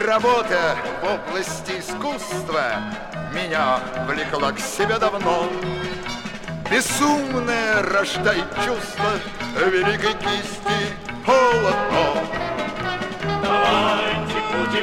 работа в области искусства меня влекла к себе давно. Безумное рождает чувство великой кисти полотно. Давайте будем.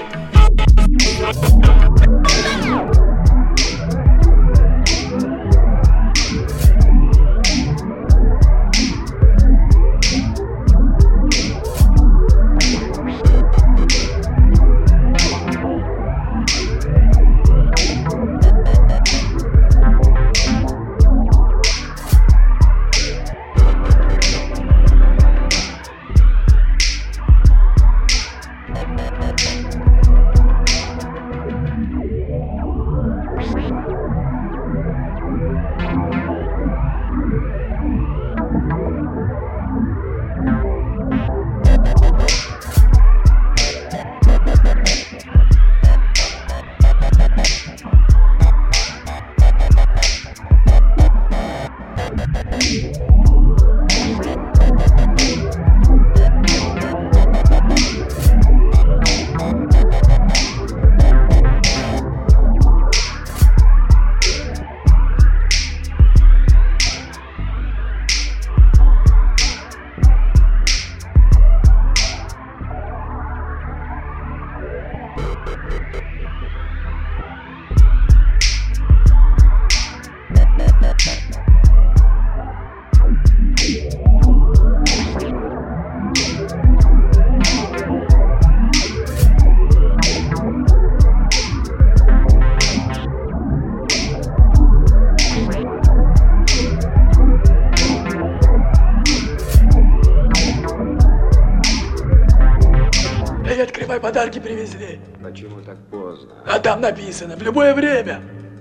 Открывай, подарки привезли. Почему так поздно? А там написано, в любое время.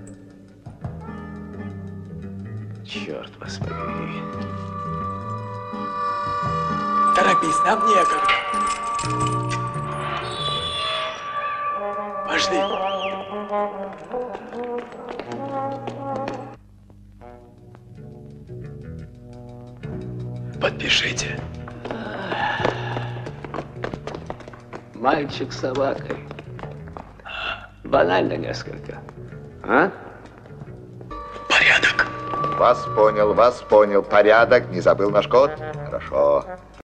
Черт вас побери. Торопись, нам некогда. Пошли. Подпишите. Мальчик с собакой. Банально несколько. А? Порядок. Вас понял. Порядок. Не забыл наш код? Хорошо.